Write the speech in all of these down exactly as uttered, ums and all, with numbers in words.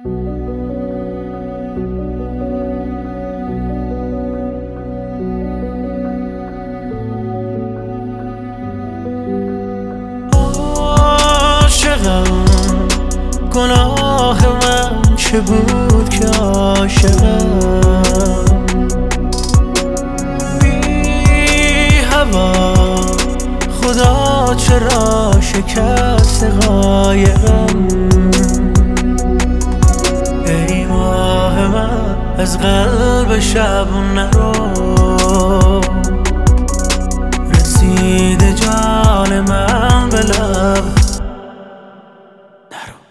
عاشقم گناه من چه بود که عاشقم، بی هوا خدا چرا شکست قایقم. ای ماه من از قلب شب نرو، رسید جان من به لب نرو.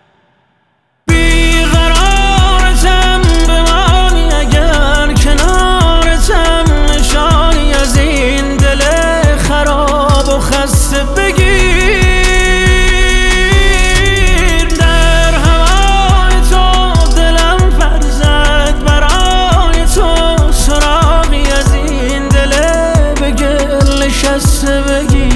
بیقرارتم بمانی اگر کنارتم، نشانی از این دل خراب و خسته بگیر. در هوای تو دلم پر زد، برای تو سراغی از این دل به گل نشسته بگیر.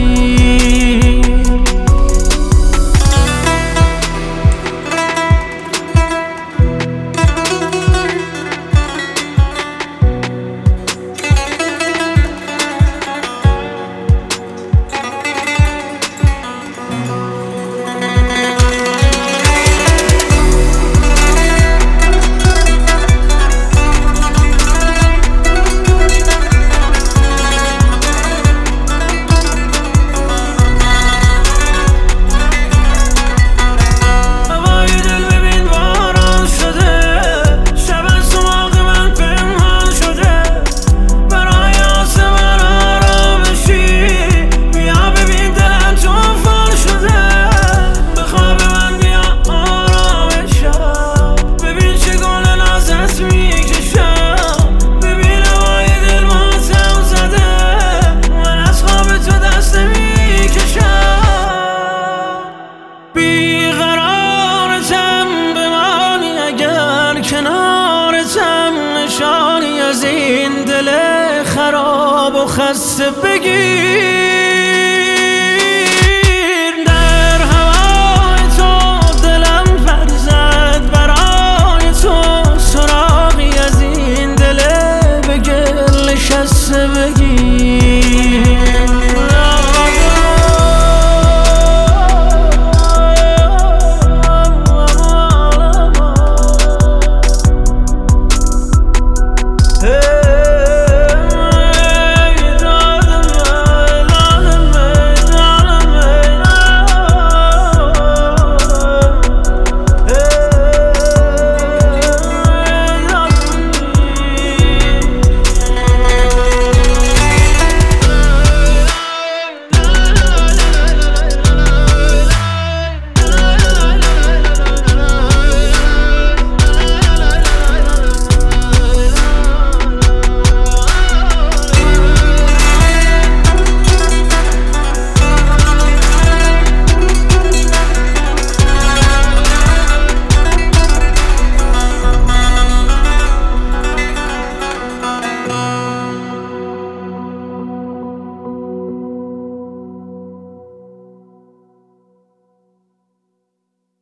کنارتم، نشانی از این دل خراب و خسته بگیر.